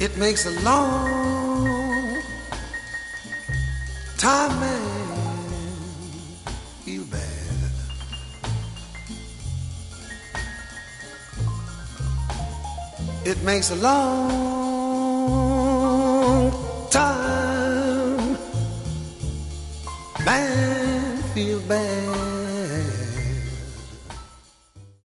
It makes a long time man feel bad. It makes a long time man feel bad.